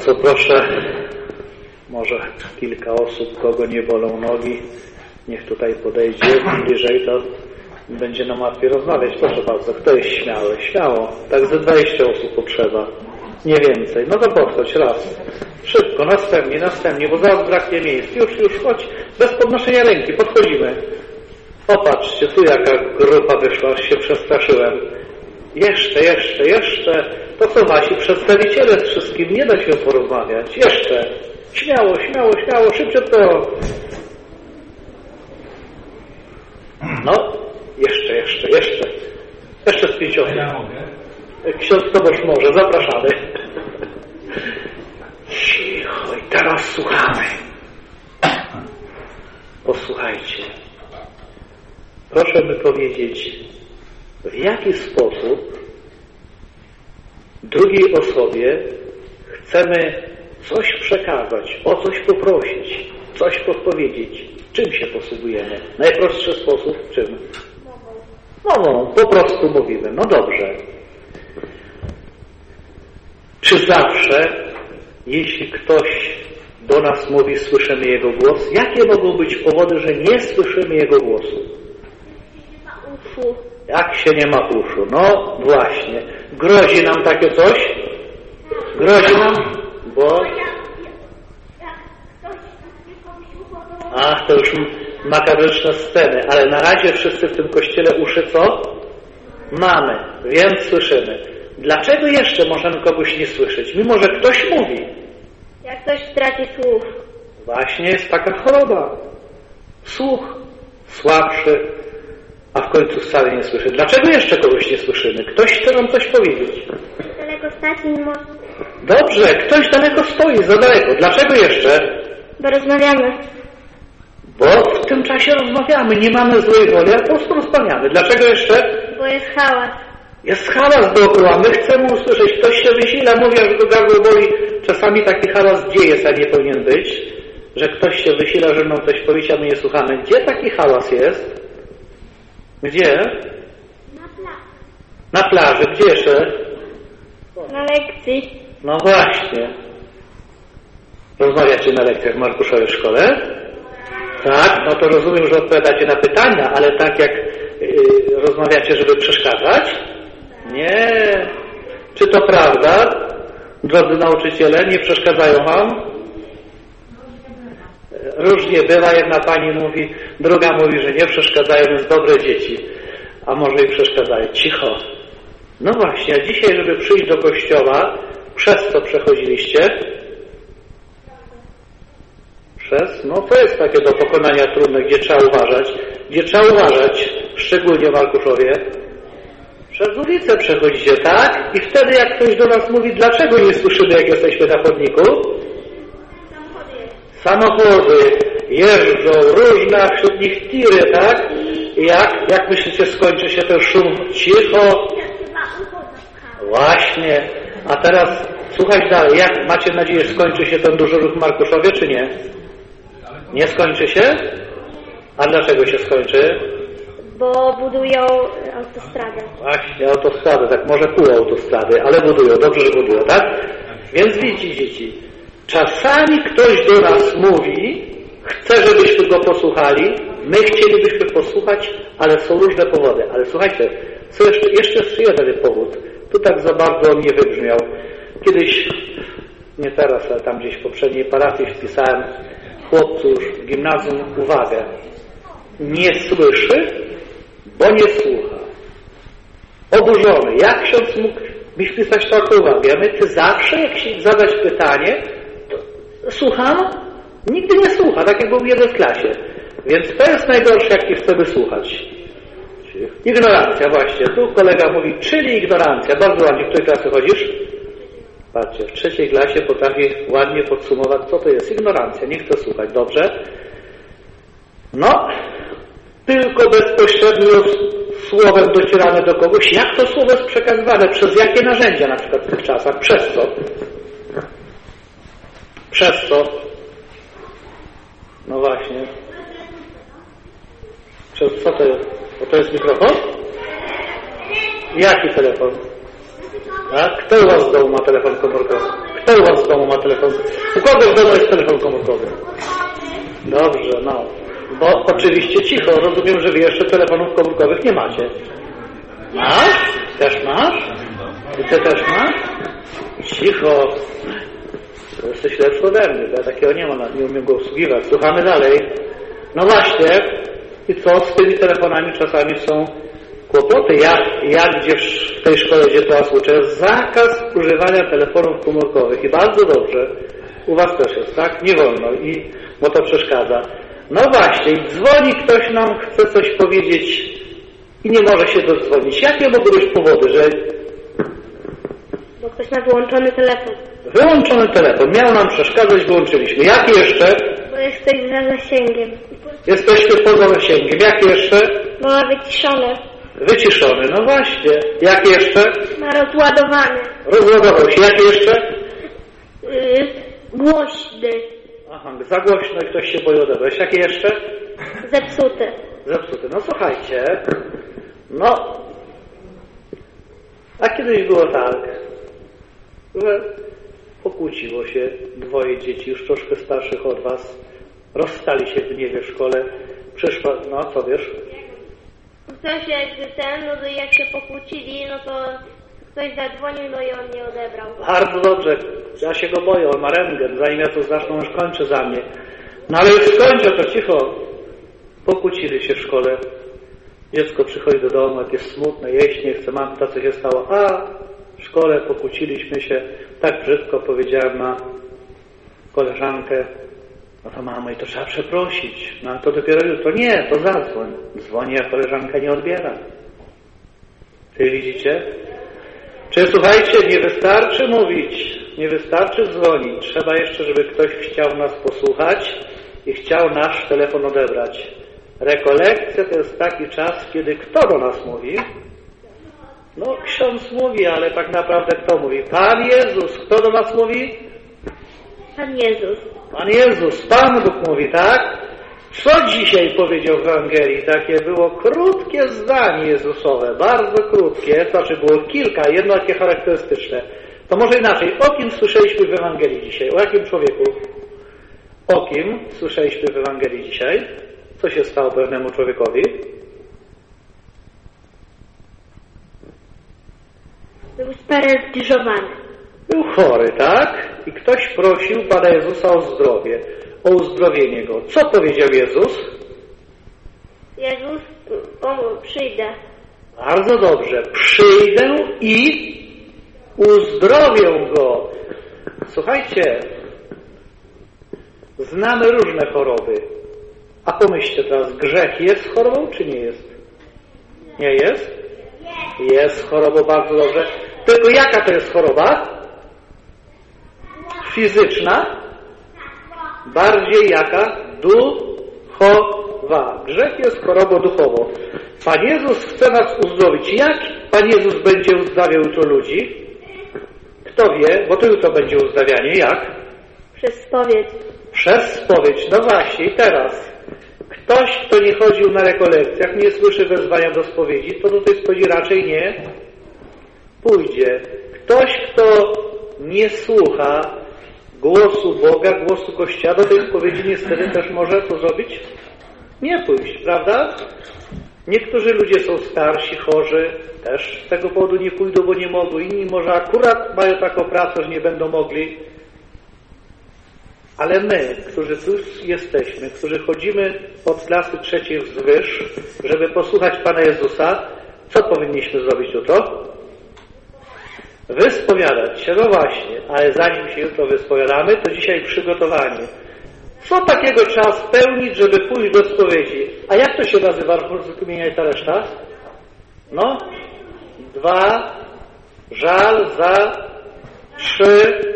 Bardzo proszę, może kilka osób, kogo nie bolą nogi, niech tutaj podejdzie bliżej, to będzie nam łatwiej rozmawiać. Proszę bardzo, kto jest śmiały? Śmiało, tak ze 20 osób potrzeba, nie więcej. No to podchodź raz, szybko, następnie, bo zaraz braknie miejsc. Już, chodź, bez podnoszenia ręki, podchodzimy. Popatrzcie, tu jaka grupa wyszła, aż się przestraszyłem. Jeszcze. To są wasi przedstawiciele z wszystkim, nie da się porozmawiać. Jeszcze. Śmiało, szybciutko. No, jeszcze z 5 osób. Ja mogę? Ksiądz Tomasz może, zapraszamy. Cicho, i teraz słuchamy. Posłuchajcie. Proszę mi powiedzieć, w jaki sposób drugiej osobie chcemy coś przekazać, o coś poprosić, coś podpowiedzieć. Czym się posługujemy? Najprostszy sposób czym? Mową. Po prostu mówimy. No dobrze. Czy zawsze, jeśli ktoś do nas mówi, słyszymy jego głos? Jakie mogą być powody, że nie słyszymy jego głosu? Jak się nie ma uszu? No właśnie. Grozi nam takie coś? Grozi nam? Bo... Ach, to już makabryczne sceny, ale na razie wszyscy w tym kościele uszy co? Mamy, więc słyszymy. Dlaczego jeszcze możemy kogoś nie słyszeć? Mimo że ktoś mówi. Jak ktoś traci słuch. Właśnie jest taka choroba. Słuch słabszy, a w końcu wcale nie słyszy. Dlaczego jeszcze kogoś nie słyszymy? Ktoś chce nam coś powiedzieć. Daleko stać nie może. Dobrze, ktoś daleko stoi, za daleko. Dlaczego jeszcze? Bo rozmawiamy. Bo w tym czasie rozmawiamy, nie mamy złej woli, a po prostu rozmawiamy. Dlaczego jeszcze? Bo jest hałas. Jest hałas dookoła, my chcemy usłyszeć. Ktoś się wysila, mówi, że go gardło boli. Czasami taki hałas gdzie jest, a nie powinien być, że ktoś się wysila, że nam coś powiedzieć, a my nie słuchamy. Gdzie taki hałas jest? Gdzie? Na plaży. Na plaży. Gdzie jeszcze? Na lekcji. No właśnie. Rozmawiacie na lekcjach w Markuszowej szkole? Tak, no to rozumiem, że odpowiadacie na pytania, ale tak jak rozmawiacie, żeby przeszkadzać? Nie. Czy to prawda, drodzy nauczyciele, nie przeszkadzają wam? Różnie bywa, jedna pani mówi, druga mówi, że nie przeszkadzają, więc dobre dzieci, a może i przeszkadzają. Cicho. No właśnie, a dzisiaj, żeby przyjść do kościoła, przez co przechodziliście? No to jest takie do pokonania trudne, gdzie trzeba uważać. Gdzie trzeba uważać, szczególnie w Markuszowie. Przez ulicę przechodzicie, tak? I wtedy jak ktoś do nas mówi, dlaczego nie słyszymy, jak jesteśmy na chodniku? Samochody jeżdżą, różne, a wśród nich tiry, tak? I jak myślicie, skończy się ten szum? Cicho. Właśnie. A teraz słuchaj dalej, jak macie nadzieję, skończy się ten duży ruch w Markuszowie, czy nie? Nie skończy się? A dlaczego się skończy? Bo budują autostradę. Właśnie, autostradę, tak może pół autostrady, ale budują, dobrze, że budują, tak? Więc widzicie, dzieci, czasami ktoś do nas mówi, chce, żebyśmy go posłuchali, my chcielibyśmy posłuchać, ale są różne powody. Ale słuchajcie, co jeszcze jest jeden powód. Tu tak za bardzo on nie wybrzmiał. Kiedyś, nie teraz, ale tam gdzieś w poprzedniej parafii wpisałem chłopcu już w gimnazjum uwagę. Nie słyszy, bo nie słucha. Oburzony. Jak ksiądz mógł mi wpisać taką uwagę? A my ty zawsze, jak się zadać pytanie, to słucham? Nigdy nie słucha, tak jak był jeden w klasie. Więc to jest najgorsze, jak nie chcemy słuchać. Ignorancja, właśnie. Tu kolega mówi, czyli ignorancja. Bardzo ładnie. W której klasy chodzisz? Patrzcie, w 3. klasie potrafi ładnie podsumować, co to jest ignorancja. Nie chcę słuchać. Dobrze? No, tylko bezpośrednio słowem docieramy do kogoś. Jak to słowo jest przekazywane? Przez jakie narzędzia na przykład w tych czasach? Przez co? Przez co? No właśnie. Przez co to jest? Bo to jest mikrofon? Jaki telefon? Tak? Kto u was w domu ma telefon komórkowy? Kto u was w domu ma telefon? U kogo w domu jest telefon komórkowy? Dobrze, no. Bo oczywiście cicho, rozumiem, że wy jeszcze telefonów komórkowych nie macie. Masz? Też masz? I ty też masz? Cicho. To jesteś lepszy ode mnie, bo ja takiego nie mam, nie umiem go obsługiwać. Słuchamy dalej. No właśnie. I co z tymi telefonami czasami są kłopoty? Ja gdzieś w tej szkole, gdzie teraz uczę, zakaz używania telefonów komórkowych. I bardzo dobrze. U was też jest, tak? Nie wolno. Bo to przeszkadza. No właśnie, i dzwoni ktoś nam, chce coś powiedzieć i nie może się dodzwonić. Jakie mogą być powody, że... Bo ktoś ma wyłączony telefon. Wyłączony telefon. Miał nam przeszkadzać, wyłączyliśmy. Jakie jeszcze? Bo jesteś za zasięgiem. Jesteśmy poza zasięgiem. Jakie jeszcze? Bo ma wyciszone. Wyciszony. No właśnie. Jakie jeszcze? Ma rozładowany. Rozładował się. Jakie jeszcze? Głośny. Aha, za głośno i ktoś się boi odebrać. Jakie jeszcze? Zepsuty. Zepsuty. No słuchajcie. No. A kiedyś było tak, że pokłóciło się dwoje dzieci, już troszkę starszych od was. Rozstali się w gniewie w szkole. Przyszła, no co wiesz? Ktoś jak się pokłócili, no to ktoś zadzwonił, no i on nie odebrał. Bardzo dobrze. Ja się go boję, on ma rentgen. Zanim ja to zacznę, już kończy za mnie. No ale już skończę, to cicho. Pokłócili się w szkole. Dziecko przychodzi do domu, jak jest smutne, jeść nie chce, matka, co się stało. A w szkole pokłóciliśmy się. Tak brzydko powiedziałem na koleżankę. No to mamo, i to trzeba przeprosić. No to dopiero jutro. Nie, to zadzwoń. Dzwoni, a koleżanka nie odbiera. Czy widzicie? Czy słuchajcie, nie wystarczy mówić, nie wystarczy dzwonić. Trzeba jeszcze, żeby ktoś chciał nas posłuchać i chciał nasz telefon odebrać. Rekolekcja to jest taki czas, kiedy kto do nas mówi? No ksiądz mówi, ale tak naprawdę kto mówi? Pan Jezus. Kto do nas mówi? Pan Jezus. Pan Jezus, Pan Bóg mówi, tak? Co dzisiaj powiedział w Ewangelii? Takie było krótkie zdanie Jezusowe, bardzo krótkie, znaczy było kilka, jedno takie charakterystyczne. To może inaczej, o kim słyszeliśmy w Ewangelii dzisiaj? O jakim człowieku? O kim słyszeliśmy w Ewangelii dzisiaj? Co się stało pewnemu człowiekowi? Był sparaliżowany. Był chory, tak? I ktoś prosił Pana Jezusa o zdrowie, o uzdrowienie go. Co powiedział Jezus? Jezus, przyjdę. Bardzo dobrze. Przyjdę i uzdrowię go. Słuchajcie, znamy różne choroby. A pomyślcie teraz, grzech jest chorobą, czy nie jest? Nie jest? Jest chorobą, bardzo dobrze. Tylko jaka to jest choroba? Fizyczna? Bardziej jaka? Duchowa. Grzech jest chorobą duchową. Pan Jezus chce nas uzdrowić. Jak Pan Jezus będzie uzdrawiał jutro ludzi? Kto wie? Bo to jutro będzie uzdrawianie. Jak? Przez spowiedź. Przez spowiedź. No właśnie. I teraz ktoś, kto nie chodził na rekolekcjach, nie słyszy wezwania do spowiedzi, to do tej spowiedzi raczej nie pójdzie. Ktoś, kto nie słucha głosu Boga, głosu Kościoła, do tej spowiedzi niestety też może co zrobić? Nie pójść, prawda? Niektórzy ludzie są starsi, chorzy, też z tego powodu nie pójdą, bo nie mogą. Inni może akurat mają taką pracę, że nie będą mogli. Ale my, którzy tu jesteśmy, którzy chodzimy od klasy trzeciej wzwyż, żeby posłuchać Pana Jezusa, co powinniśmy zrobić jutro? Wyspowiadać się. No właśnie, ale zanim się jutro wyspowiadamy, to dzisiaj przygotowanie. Co takiego trzeba spełnić, żeby pójść do spowiedzi? A jak to się nazywa? Rozumienia i ta reszta? No. 2, żal za 3,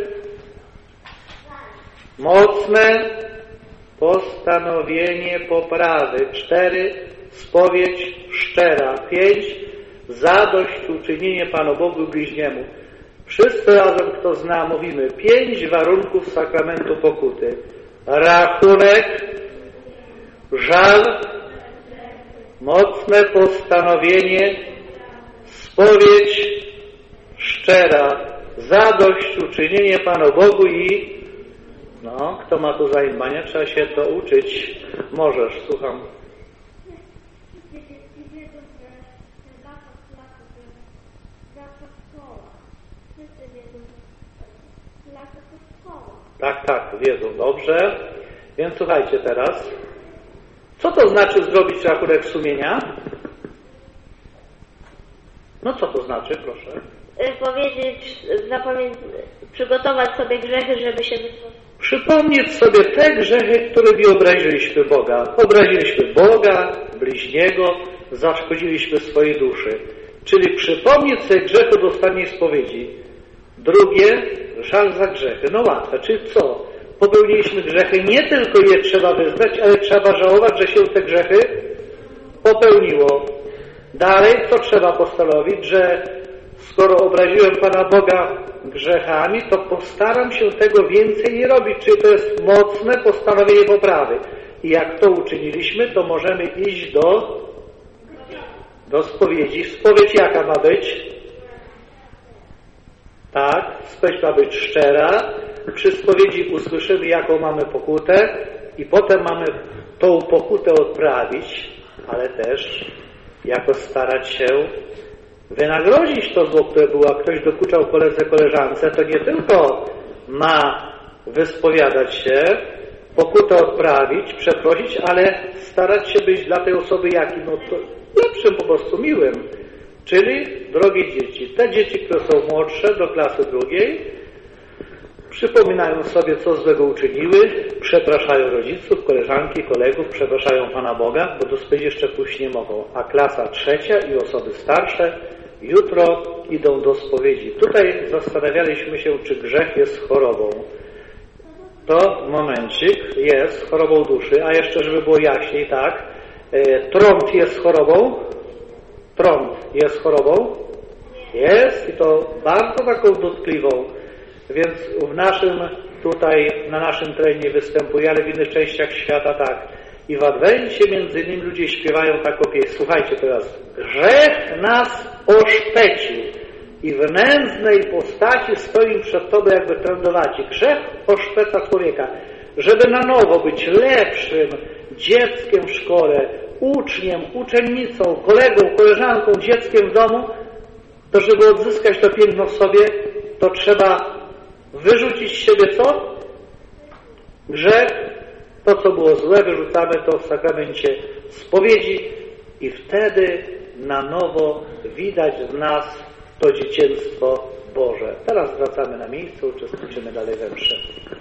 mocne postanowienie poprawy. 4, spowiedź szczera. 5, zadośćuczynienie Panu Bogu i bliźniemu. Wszyscy razem, kto zna, mówimy 5 warunków sakramentu pokuty. Rachunek, żal, mocne postanowienie, spowiedź szczera. zadośćuczynienie Panu Bogu i kto ma tu zaniedbania, trzeba się to uczyć. Możesz, słucham. Tak, wiedzą, dobrze. Więc słuchajcie teraz. Co to znaczy zrobić rachunek sumienia? Co to znaczy, proszę? Powiedzieć, przygotować sobie grzechy, żeby się wyspowiadać. Przypomnieć sobie te grzechy, którymi obraziliśmy Boga. Obraziliśmy Boga, bliźniego, zaszkodziliśmy swojej duszy. Czyli przypomnieć sobie grzechy do ostatniej spowiedzi. Drugie, żal za grzechy. Łatwe. Czyli co? Popełniliśmy grzechy, nie tylko je trzeba wyznać, ale trzeba żałować, że się te grzechy popełniło. Dalej, co trzeba postanowić, że skoro obraziłem Pana Boga grzechami, to postaram się tego więcej nie robić. Czyli to jest mocne postanowienie poprawy. I jak to uczyniliśmy, to możemy iść do spowiedzi. Spowiedź jaka ma być? Tak, spowiedź ma być szczera. Przy spowiedzi usłyszymy, jaką mamy pokutę i potem mamy tą pokutę odprawić, ale też jakoś starać się wynagrodzić to zło, które było. Jak ktoś dokuczał koledze, koleżance, to nie tylko ma wyspowiadać się, pokutę odprawić, przeprosić, ale starać się być dla tej osoby jakim? Lepszym, po prostu miłym. Czyli, drogie dzieci, te dzieci, które są młodsze, do klasy drugiej, przypominają sobie, co złego uczyniły, przepraszają rodziców, koleżanki, kolegów, przepraszają Pana Boga, bo do spowiedzi jeszcze pójść nie mogą. A klasa trzecia i osoby starsze jutro idą do spowiedzi. Tutaj zastanawialiśmy się, czy grzech jest chorobą. To momencik, jest chorobą duszy, a jeszcze, żeby było jaśniej, tak, trąd jest chorobą? Trąd jest chorobą? Jest i to bardzo taką dotkliwą. Więc na naszym terenie występuje, ale w innych częściach świata tak. I w Adwencie między innymi ludzie śpiewają taką pieśń. Słuchajcie teraz. Grzech nas oszpecił i w nędznej postaci stoim przed Tobą jakby trędowaci. Grzech oszpeca człowieka. Żeby na nowo być lepszym dzieckiem w szkole, uczniem, uczennicą, kolegą, koleżanką, dzieckiem w domu, to żeby odzyskać to piękno w sobie, to trzeba wyrzucić z siebie co? Grzech, to co było złe, wyrzucamy to w sakramencie spowiedzi i wtedy na nowo widać w nas to dzieciństwo Boże. Teraz wracamy na miejsce, uczestniczymy dalej we mszy.